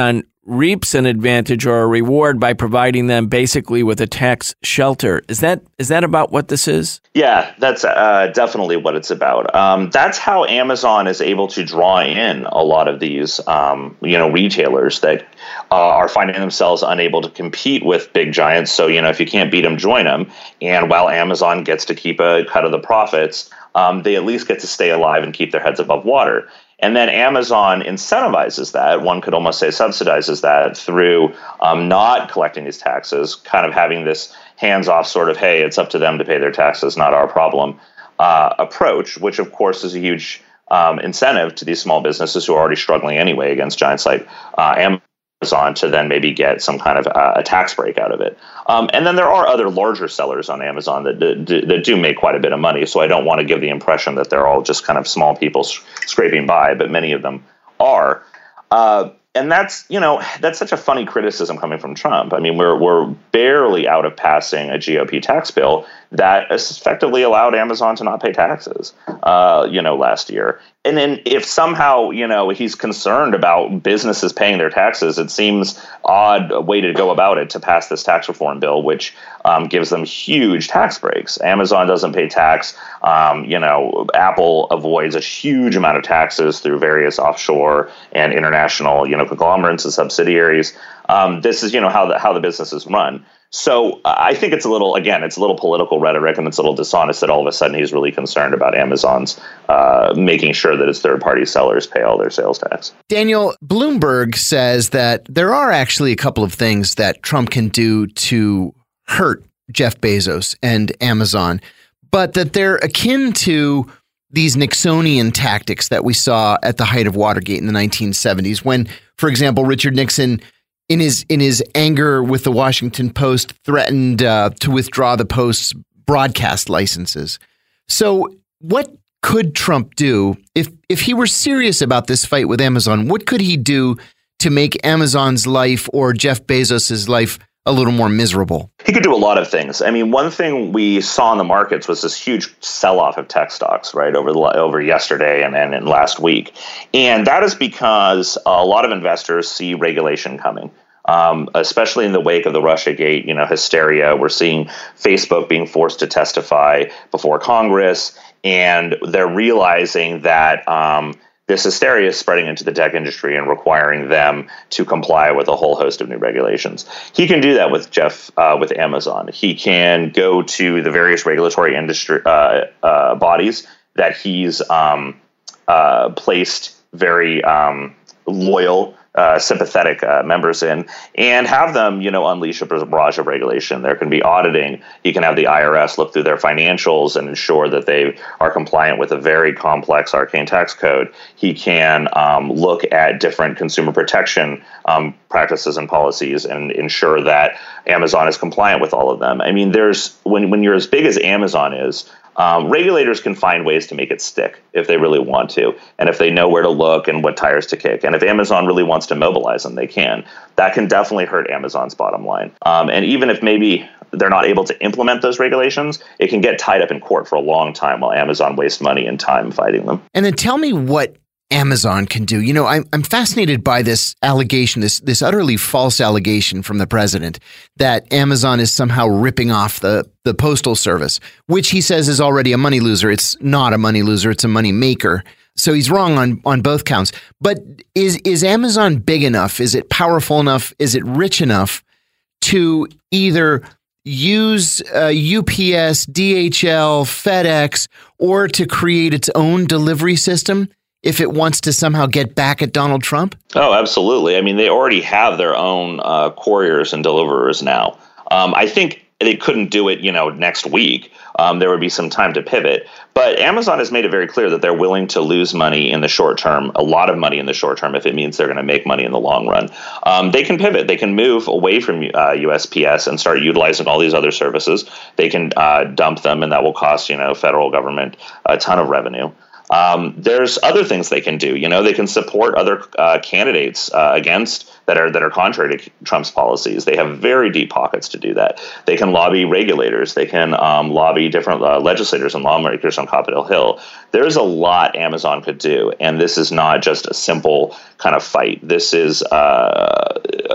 reaps an advantage or a reward by providing them basically with a tax shelter. Is that is that about what this is? Yeah, that's uh, definitely what it's about. Um, that's how Amazon is able to draw in a lot of these, um, you know, retailers that uh, are finding themselves unable to compete with big giants. So, you know, if you can't beat them, join them. And while Amazon gets to keep a cut of the profits, um, they at least get to stay alive and keep their heads above water. And then Amazon incentivizes that, one could almost say subsidizes that through um, not collecting these taxes, kind of having this hands-off sort of, hey, it's up to them to pay their taxes, not our problem uh, approach, which of course is a huge um, incentive to these small businesses who are already struggling anyway against giants like uh, Amazon to then maybe get some kind of uh, a tax break out of it. Um, and then there are other larger sellers on Amazon that, that, that do make quite a bit of money. So I don't want to give the impression that they're all just kind of small people scraping by, but many of them are. Uh, and that's, you know, that's such a funny criticism coming from Trump. I mean, we're we're barely out of passing a G O P tax bill that effectively allowed Amazon to not pay taxes, uh, you know, last year. And then if somehow, you know, he's concerned about businesses paying their taxes, it seems odd a way to go about it to pass this tax reform bill, which um, gives them huge tax breaks. Amazon doesn't pay tax. Um, you know, Apple avoids a huge amount of taxes through various offshore and international, you know, conglomerates and subsidiaries. Um, this is, you know, how the, how the business is run. So uh, I think it's a little, again, it's a little political rhetoric, and it's a little dishonest that all of a sudden he's really concerned about Amazon's uh, making sure that its third-party sellers pay all their sales tax. Daniel, Bloomberg says that there are actually a couple of things that Trump can do to hurt Jeff Bezos and Amazon, but that they're akin to these Nixonian tactics that we saw at the height of Watergate in the nineteen seventies, when, for example, Richard Nixon, in his in his anger with the Washington Post, threatened uh, to withdraw the Post's broadcast licenses. So what could Trump do if if he were serious about this fight with Amazon? What could he do to make Amazon's life or Jeff Bezos's life a little more miserable? He could do a lot of things. I mean, one thing we saw in the markets was this huge sell-off of tech stocks, right, over the, over yesterday and, and, and last week. And that is because a lot of investors see regulation coming. Um, especially in the wake of the Russiagate, you know, hysteria. We're seeing Facebook being forced to testify before Congress, and they're realizing that um, this hysteria is spreading into the tech industry and requiring them to comply with a whole host of new regulations. He can do that with Jeff, uh, with Amazon. He can go to the various regulatory industry uh, uh, bodies that he's um, uh, placed very um, loyal, Uh, sympathetic uh, members in, and have them, you know, unleash a barrage of regulation. There can be auditing. He can have the I R S look through their financials and ensure that they are compliant with a very complex, arcane tax code. He can um, look at different consumer protection um, practices and policies and ensure that Amazon is compliant with all of them. I mean, there's when when you're as big as Amazon is, Um, regulators can find ways to make it stick if they really want to, and if they know where to look and what tires to kick. And if Amazon really wants to mobilize them, they can. That can definitely hurt Amazon's bottom line. Um, and even if maybe they're not able to implement those regulations, it can get tied up in court for a long time while Amazon wastes money and time fighting them. And then tell me what Amazon can do. You know, I'm I'm fascinated by this allegation, this this utterly false allegation from the president that Amazon is somehow ripping off the the postal service, which he says is already a money loser. It's not a money loser; it's a money maker. So he's wrong on on both counts. But is is Amazon big enough? Is it powerful enough? Is it rich enough to either use uh, U P S, D H L, FedEx, or to create its own delivery system if it wants to somehow get back at Donald Trump? Oh, absolutely. I mean, they already have their own uh, couriers and deliverers now. Um, I think they couldn't do it, you know, next week. Um, there would be some time to pivot. But Amazon has made it very clear that they're willing to lose money in the short term, a lot of money in the short term, if it means they're going to make money in the long run. Um, they can pivot. They can move away from uh, U S P S and start utilizing all these other services. They can uh, dump them, and that will cost, you know, federal government a ton of revenue. Um, there's other things they can do. You know, they can support other uh, candidates uh, against that are that are contrary to Trump's policies. They have very deep pockets to do that. They can lobby regulators. They can um, lobby different uh, legislators and lawmakers on Capitol Hill. There's a lot Amazon could do, and this is not just a simple kind of fight. This is uh,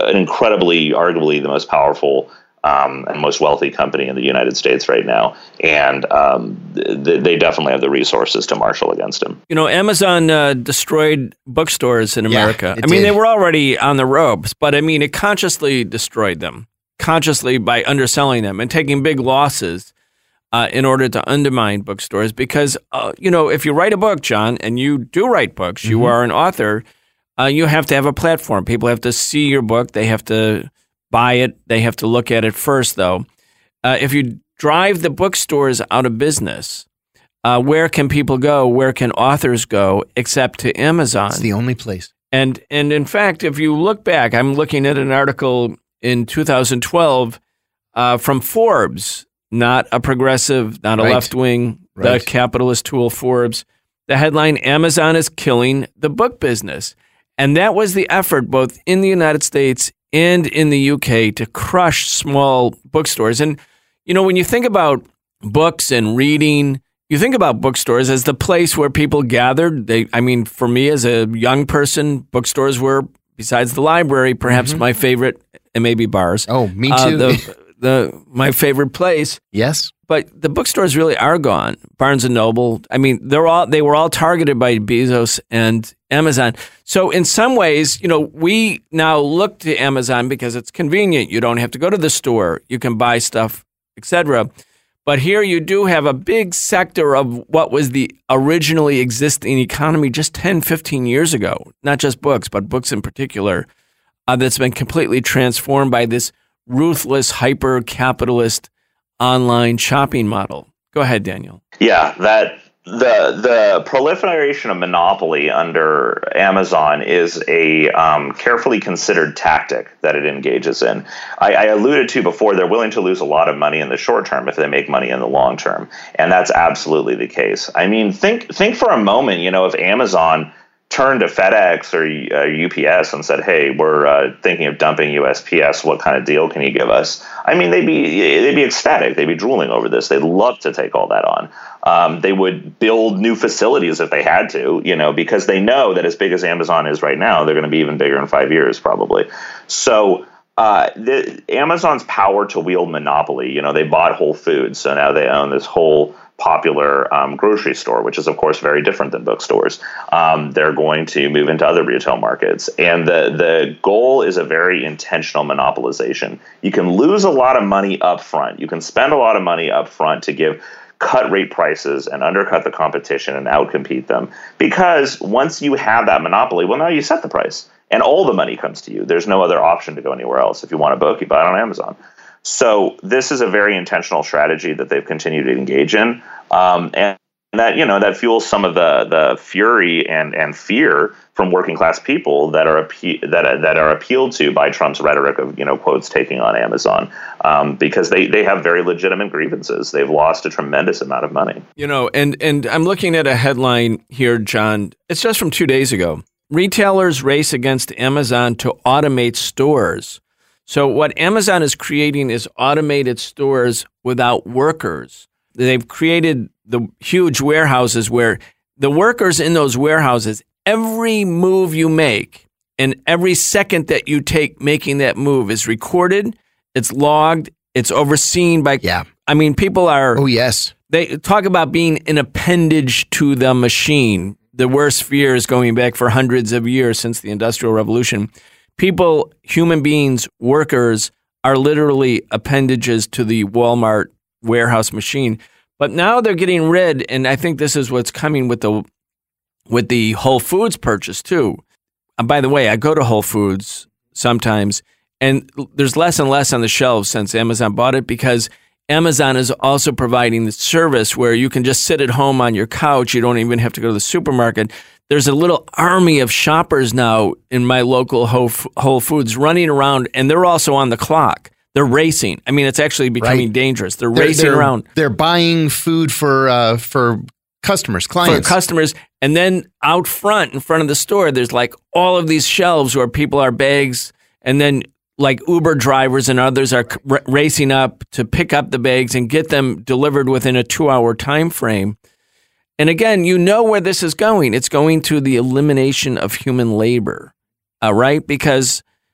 an incredibly, arguably the most powerful um, and most wealthy company in the United States right now. And um, th- they definitely have the resources to marshal against him. You know, Amazon uh, destroyed bookstores in America. Yeah, I mean, did. they were already on the ropes, but I mean, it consciously destroyed them, consciously by underselling them and taking big losses uh, in order to undermine bookstores. Because, uh, you know, if you write a book, John, and you do write books, mm-hmm. you are an author, uh, you have to have a platform. People have to see your book. They have to buy it. They have to look at it first, though. Uh, if you drive the bookstores out of business, uh, where can people go? Where can authors go except to Amazon? It's the only place. And and in fact, if you look back, I'm looking at an article in two thousand twelve uh, from Forbes, not a progressive, not a Right. left-wing, Right. the capitalist tool Forbes. The headline, Amazon is killing the book business. And that was the effort both in the United States and in the U K to crush small bookstores. And, you know, when you think about books and reading, you think about bookstores as the place where people gathered. They, I mean, for me as a young person, bookstores were, besides the library, perhaps Mm-hmm. my favorite, and maybe bars. Oh, me uh, too. the, the my favorite place. Yes. But the bookstores really are gone. Barnes and Noble. I mean, they're all they were all targeted by Bezos and Amazon. So in some ways, you know, we now look to Amazon because it's convenient. You don't have to go to the store. You can buy stuff, et cetera. But here you do have a big sector of what was the originally existing economy just ten, fifteen years ago. Not just books, but books in particular, uh, that's been completely transformed by this ruthless, hyper-capitalist online shopping model. Go ahead, Daniel. Yeah, that the the proliferation of monopoly under Amazon is a um, carefully considered tactic that it engages in. I, I alluded to before, they're willing to lose a lot of money in the short term if they make money in the long term, and that's absolutely the case. I mean, think think for a moment, you know, if Amazon turned to FedEx or uh, U P S and said, "Hey, we're uh, thinking of dumping U S P S. What kind of deal can you give us?" I mean, they'd be they'd be ecstatic. They'd be drooling over this. They'd love to take all that on. Um, they would build new facilities if they had to, you know, because they know that as big as Amazon is right now, they're going to be even bigger in five years, probably. So uh, the, Amazon's power to wield monopoly, you know, they bought Whole Foods, so now they own this whole popular um, grocery store, which is, of course, very different than bookstores. Um, they're going to move into other retail markets. And the, the goal is a very intentional monopolization. You can lose a lot of money up front. You can spend a lot of money up front to give cut rate prices and undercut the competition and outcompete them. Because once you have that monopoly, well, now you set the price and all the money comes to you. There's no other option to go anywhere else. If you want a book, you buy it on Amazon. So this is a very intentional strategy that they've continued to engage in, um, and that you know that fuels some of the the fury and and fear from working class people that are appe- that that are appealed to by Trump's rhetoric of you know quotes taking on Amazon, um, because they they have very legitimate grievances. They've lost a tremendous amount of money. You know, and and I'm looking at a headline here, John. It's just from two days ago. Retailers race against Amazon to automate stores. So what Amazon is creating is automated stores without workers. They've created the huge warehouses where the workers in those warehouses, every move you make and every second that you take making that move is recorded, it's logged, it's overseen by, Yeah. I mean, people are, Oh, yes. they talk about being an appendage to the machine. The worst fear is going back for hundreds of years since the Industrial Revolution. People, human beings, workers are literally appendages to the Walmart warehouse machine. But now they're getting rid, and I think this is what's coming with the with the Whole Foods purchase too. And by the way, I go to Whole Foods sometimes, and there's less and less on the shelves since Amazon bought it because Amazon is also providing the service where you can just sit at home on your couch. You don't even have to go to the supermarket. There's a little army of shoppers now in my local Whole Foods running around, and they're also on the clock. They're racing. I mean, it's actually becoming Right. dangerous. They're, They're- racing they're- around They're buying food for uh, for customers, for clients. customers. And then out front, in front of the store, there's like all of these shelves where people are bags, and then like Uber drivers and others are r- racing up to pick up the bags and get them delivered within a two-hour time frame. And again, you know where this is going. It's going to the elimination of human labor, uh, right? Because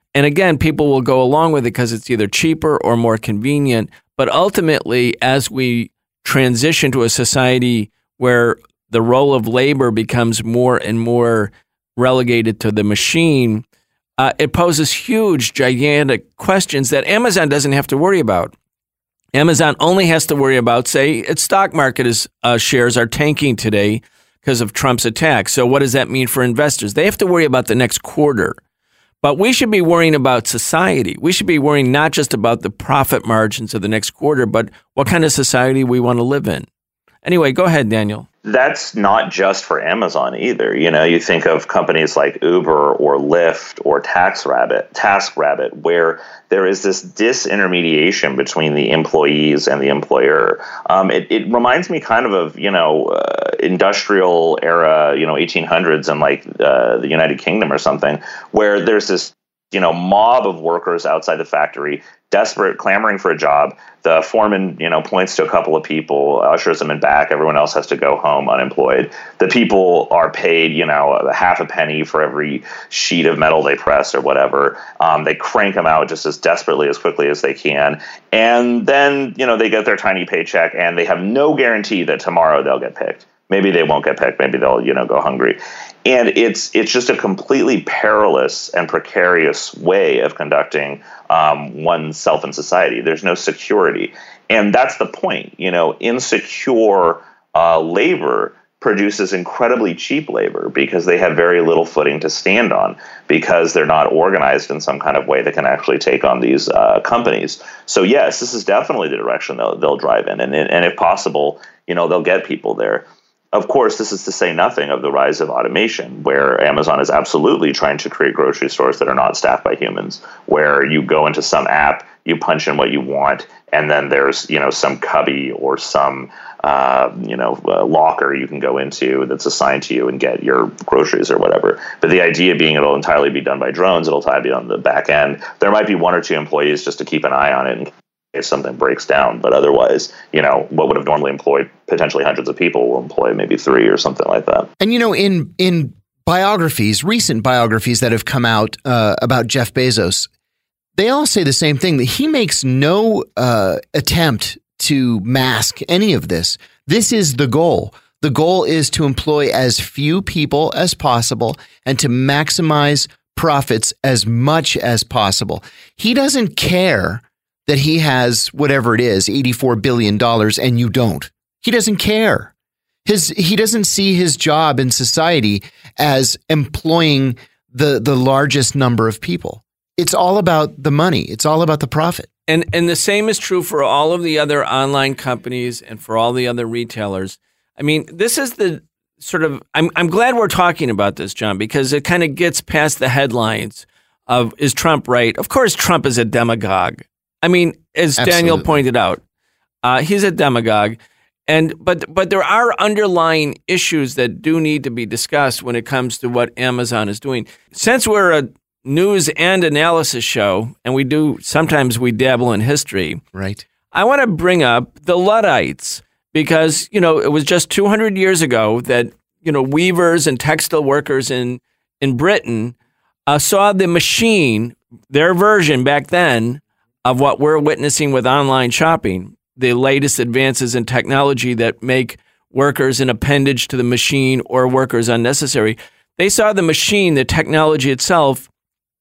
And again, people will go along with it because it's either cheaper or more convenient. But ultimately, as we transition to a society where the role of labor becomes more and more relegated to the machine, uh, it poses huge, gigantic questions that Amazon doesn't have to worry about. Amazon only has to worry about, say, its stock market is, uh, shares are tanking today because of Trump's attack. So what does that mean for investors? They have to worry about the next quarter. But we should be worrying about society. We should be worrying not just about the profit margins of the next quarter, but what kind of society we want to live in. Anyway, go ahead, Daniel. That's not just for Amazon either. You know, you think of companies like Uber or Lyft or TaskRabbit, TaskRabbit, where there is this disintermediation between the employees and the employer. Um, it, it reminds me kind of of, you know, uh, industrial era, you know, eighteen hundreds in like uh, the United Kingdom or something, where there's this, you know, mob of workers outside the factory, desperate, clamoring for a job. The foreman, you know, points to a couple of people, ushers them in back. Everyone else has to go home unemployed. The people are paid, you know, a half a penny for every sheet of metal they press or whatever. Um, they crank them out just as desperately, as quickly as they can. And then, you know, they get their tiny paycheck and they have no guarantee that tomorrow they'll get picked. Maybe they won't get picked. Maybe they'll, you know, go hungry. And it's it's just a completely perilous and precarious way of conducting um, oneself in society. There's no security. And that's the point. You know, insecure uh, labor produces incredibly cheap labor because they have very little footing to stand on, because they're not organized in some kind of way that can actually take on these uh, companies. So yes, this is definitely the direction they'll, they'll drive in. And, and if possible, you know, they'll get people there. Of course, this is to say nothing of the rise of automation, where Amazon is absolutely trying to create grocery stores that are not staffed by humans, where you go into some app, you punch in what you want, and then there's, you know, some cubby or some, uh, you know, uh, locker you can go into that's assigned to you and get your groceries or whatever. But the idea being it'll entirely be done by drones, it'll entirely be on the back end. There might be one or two employees just to keep an eye on it and if something breaks down, but otherwise, you know, what would have normally employed potentially hundreds of people will employ maybe three or something like that. And, you know, in in biographies, recent biographies that have come out uh, about Jeff Bezos, they all say the same thing, that he makes no uh, attempt to mask any of this. This is the goal. The goal is to employ as few people as possible and to maximize profits as much as possible. He doesn't care that he has whatever it is, eighty-four billion dollars, and you don't. He doesn't care. His he doesn't see his job in society as employing the the largest number of people. It's all about the money. It's all about the profit. And and the same is true for all of the other online companies and for all the other retailers. I mean, this is the sort of I'm I'm glad we're talking about this, John, because it kind of gets past the headlines of, is Trump right? Of course, Trump is a demagogue. I mean, as Absolutely. Daniel pointed out, uh, he's a demagogue, and but but there are underlying issues that do need to be discussed when it comes to what Amazon is doing. Since we're a news and analysis show, and we do sometimes we dabble in history, right? I want to bring up the Luddites because you know it was just two hundred years ago that you know weavers and textile workers in in Britain uh, saw the machine, their version back then, of what we're witnessing with online shopping, the latest advances in technology that make workers an appendage to the machine or workers unnecessary. They saw the machine, the technology itself,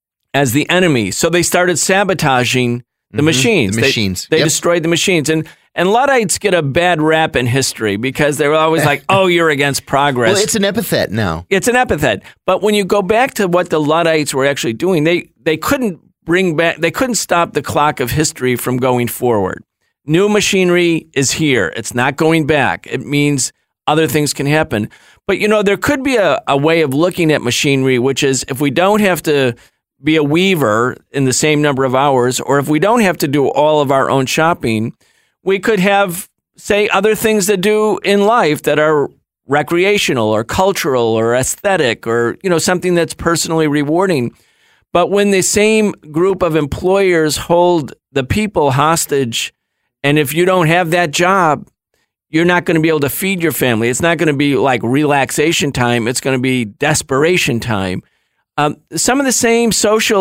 as the enemy. So they started sabotaging the mm-hmm. machines. The machines. They, they yep. destroyed the machines. And and Luddites get a bad rap in history because they were always like, oh, you're against progress. Well, it's an epithet now. It's an epithet. But when you go back to what the Luddites were actually doing, they they couldn't bring back, they couldn't stop the clock of history from going forward. New machinery is here. It's not going back. It means other things can happen. But, you know, there could be a, a way of looking at machinery, which is if we don't have to be a weaver in the same number of hours, or if we don't have to do all of our own shopping, we could have, say, other things to do in life that are recreational or cultural or aesthetic or, you know, something that's personally rewarding. But when the same group of employers hold the people hostage, and if you don't have that job, you're not going to be able to feed your family. It's not going to be like relaxation time. It's going to be desperation time. Um, some of the same social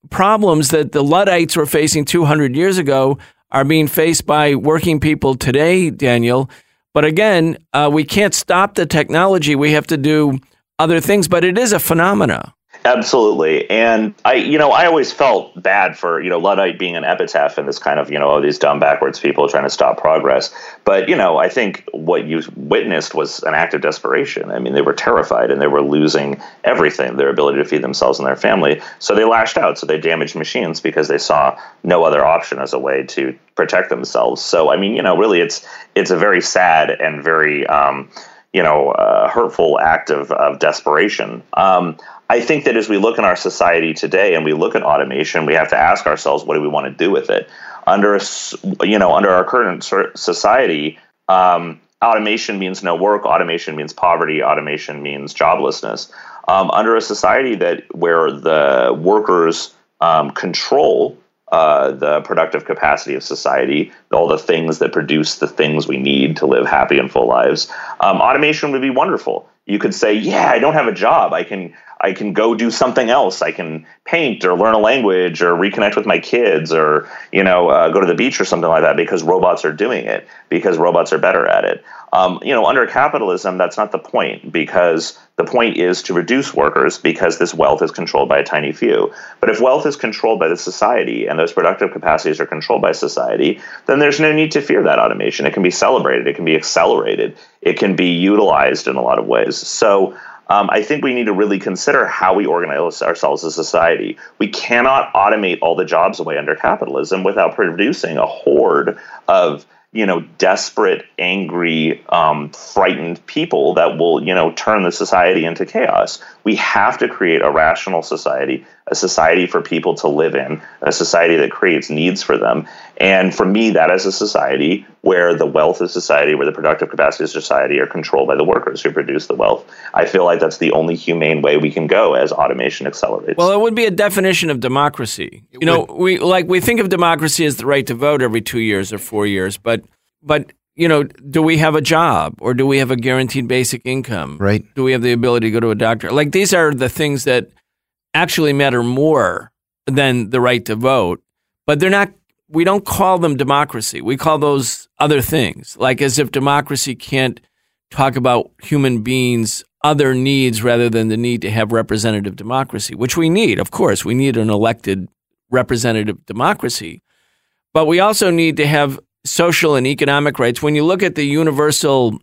problems that the Luddites were facing two hundred years ago are being faced by working people today, Daniel. But again, uh, we can't stop the technology. We have to do other things, but it is a phenomena. Absolutely. And I, you know, I always felt bad for, you know, Luddite being an epitaph and this kind of, you know, oh, these dumb backwards people trying to stop progress. But, you know, I think what you witnessed was an act of desperation. I mean, they were terrified and they were losing everything, their ability to feed themselves and their family. So they lashed out. So they damaged machines because they saw no other option as a way to protect themselves. So, I mean, you know, really it's it's a very sad and very, um, you know, uh, hurtful act of, of desperation. Um, I think that as we look in our society today and we look at automation, we have to ask ourselves, what do we want to do with it? Under, you know, under our current society, um, automation means no work. Automation means poverty. Automation means joblessness. Um, under a society that where the workers um, control uh, the productive capacity of society, all the things that produce the things we need to live happy and full lives, um, automation would be wonderful. You could say, yeah, I don't have a job. I can I can go do something else. I can paint or learn a language or reconnect with my kids or, you know, uh, go to the beach or something like that because robots are doing it, because robots are better at it. Um, you know, under capitalism, that's not the point, because the point is to reduce workers because this wealth is controlled by a tiny few. But if wealth is controlled by the society and those productive capacities are controlled by society, then there's no need to fear that automation. It can be celebrated. It can be accelerated. It can be utilized in a lot of ways. So Um, I think we need to really consider how we organize ourselves as a society. We cannot automate all the jobs away under capitalism without producing a horde of, you know, desperate, angry, um, frightened people that will, you know, turn the society into chaos. We have to create a rational society, a society for people to live in, a society that creates needs for them. And for me, that is a society where the wealth of society, where the productive capacity of society are controlled by the workers who produce the wealth. I feel like that's the only humane way we can go as automation accelerates. Well, it would be a definition of democracy. It you know, would. we like we think of democracy as the right to vote every two years or four years, but but you know, do we have a job or do we have a guaranteed basic income? Right. Do we have the ability to go to a doctor? Like, these are the things that actually matter more than the right to vote, but they're not. We don't call them democracy. We call those other things, like as if democracy can't talk about human beings' other needs rather than the need to have representative democracy, which we need. Of course, we need an elected representative democracy, but we also need to have social and economic rights. When you look at the Universal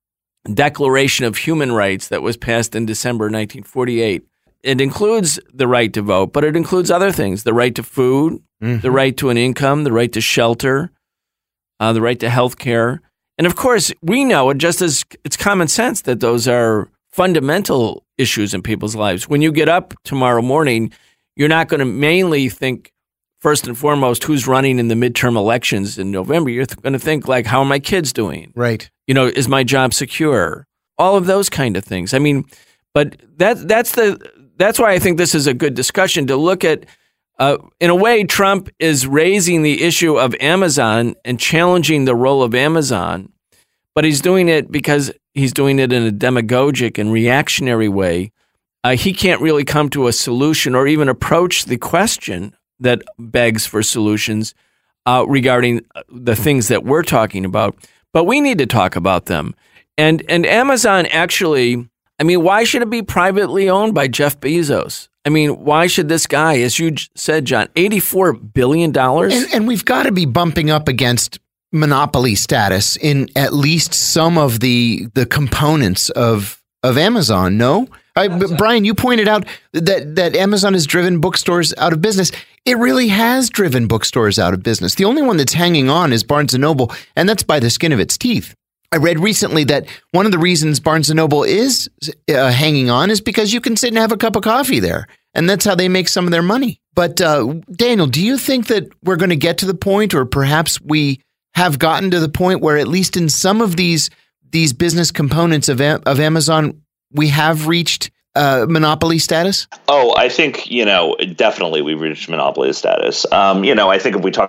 Declaration of Human Rights that was passed in December nineteen forty-eight, it includes the right to vote, but it includes other things: the right to food, mm-hmm. the right to an income, the right to shelter, uh, the right to health care. And of course, we know it just as it's common sense that those are fundamental issues in people's lives. When you get up tomorrow morning, you're not going to mainly think, first and foremost, who's running in the midterm elections in November. You're th- going to think, like, how are my kids doing? Right. You know, is my job secure? All of those kind of things. I mean, but that that's the that's why I think this is a good discussion to look at. Uh, in a way, Trump is raising the issue of Amazon and challenging the role of Amazon, but he's doing it because he's doing it in a demagogic and reactionary way. Uh, he can't really come to a solution or even approach the question that begs for solutions uh, regarding the things that we're talking about. But we need to talk about them. And and Amazon actually, I mean, why should it be privately owned by Jeff Bezos? I mean, why should this guy, as you said, John, eighty-four billion dollars? And, and we've got to be bumping up against monopoly status in at least some of the the components of of Amazon, no? I, Brian, you pointed out that, that Amazon has driven bookstores out of business. It really has driven bookstores out of business. The only one that's hanging on is Barnes and Noble, and that's by the skin of its teeth. I read recently that one of the reasons Barnes and Noble is uh, hanging on is because you can sit and have a cup of coffee there, and that's how they make some of their money. But uh, Daniel, do you think that we're going to get to the point, or perhaps we have gotten to the point where at least in some of these these business components of of Amazon, we have reached uh, monopoly status? Oh, I think, you know, definitely we've reached monopoly status. Um, you know, I think if we talk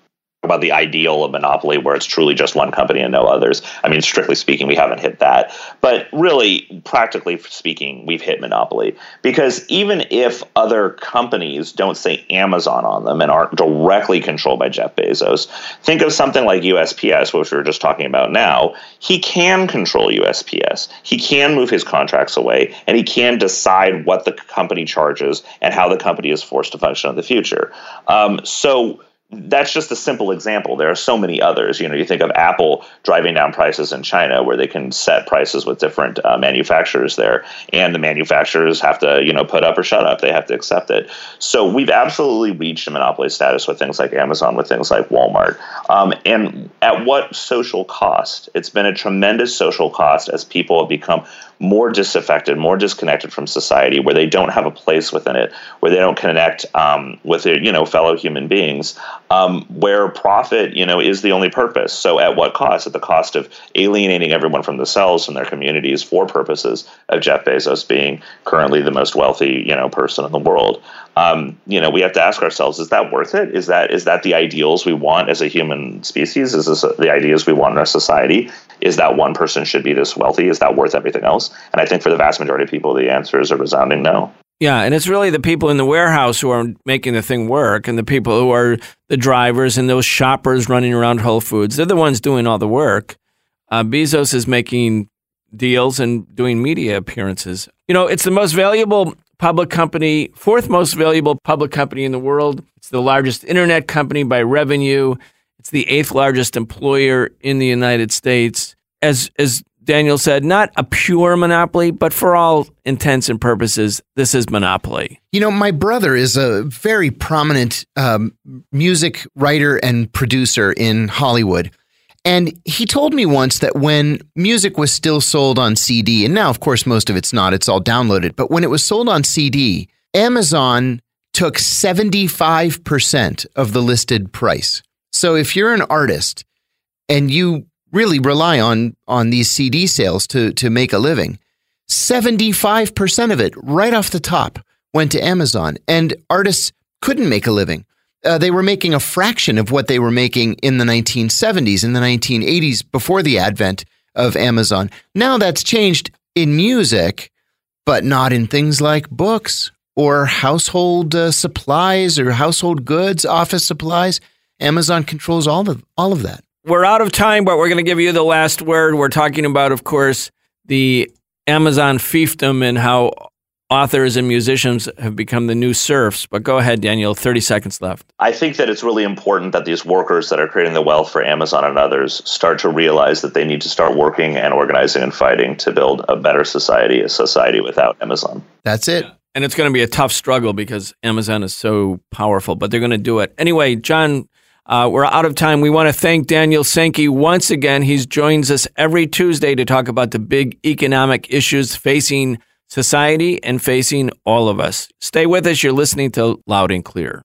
about the ideal of monopoly where it's truly just one company and no others. I mean, strictly speaking, we haven't hit that. But really, practically speaking, we've hit monopoly. Because even if other companies don't say Amazon on them and aren't directly controlled by Jeff Bezos, think of something like U S P S, which we were just talking about now. He can control U S P S. He can move his contracts away, and he can decide what the company charges and how the company is forced to function in the future. Um, so that's just a simple example. There are so many others. You know, you think of Apple driving down prices in China, where they can set prices with different uh, manufacturers there, and the manufacturers have to, you know, put up or shut up. They have to accept it. So we've absolutely reached a monopoly status with things like Amazon, with things like Walmart. Um, and at what social cost? It's been a tremendous social cost as people have become more disaffected, more disconnected from society, where they don't have a place within it, where they don't connect um, with their, you know, fellow human beings, um, where profit, you know, is the only purpose. So at what cost? At the cost of alienating everyone from themselves and their communities for purposes of Jeff Bezos being currently the most wealthy, you know, person in the world. Um, you know, we have to ask ourselves, is that worth it? Is that is that the ideals we want as a human species? Is this the ideas we want in our society? Is that one person should be this wealthy? Is that worth everything else? And I think for the vast majority of people, the answer is a resounding no. Yeah, and it's really the people in the warehouse who are making the thing work, and the people who are the drivers and those shoppers running around Whole Foods. They're the ones doing all the work. Uh, Bezos is making deals and doing media appearances. You know, it's the most valuable public company, fourth most valuable public company in the world. It's the largest internet company by revenue. It's the eighth largest employer in the United States. As as Daniel said, not a pure monopoly, but for all intents and purposes, this is monopoly. You know, my brother is a very prominent um, music writer and producer in Hollywood. And he told me once that when music was still sold on C D, and now, of course, most of it's not, it's all downloaded, but when it was sold on C D, Amazon took seventy-five percent of the listed price. So if you're an artist and you really rely on, on these C D sales to, to make a living, seventy-five percent of it right off the top went to Amazon, and artists couldn't make a living. Uh, they were making a fraction of what they were making in the nineteen seventies, in the nineteen eighties, before the advent of Amazon. Now that's changed in music, but not in things like books or household uh, supplies or household goods, office supplies. Amazon controls all of all of that. We're out of time, but we're going to give you the last word. We're talking about, of course, the Amazon fiefdom and how authors and musicians have become the new serfs. But go ahead, Daniel, thirty seconds left. I think that it's really important that these workers that are creating the wealth for Amazon and others start to realize that they need to start working and organizing and fighting to build a better society, a society without Amazon. That's it. Yeah. And it's going to be a tough struggle because Amazon is so powerful, but they're going to do it. Anyway, John, uh, we're out of time. We want to thank Daniel Sankey once again. He joins us every Tuesday to talk about the big economic issues facing society and facing all of us. Stay with us. You're listening to Loud and Clear.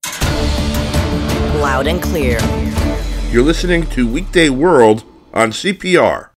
Loud and Clear. You're listening to Weekday World on C P R.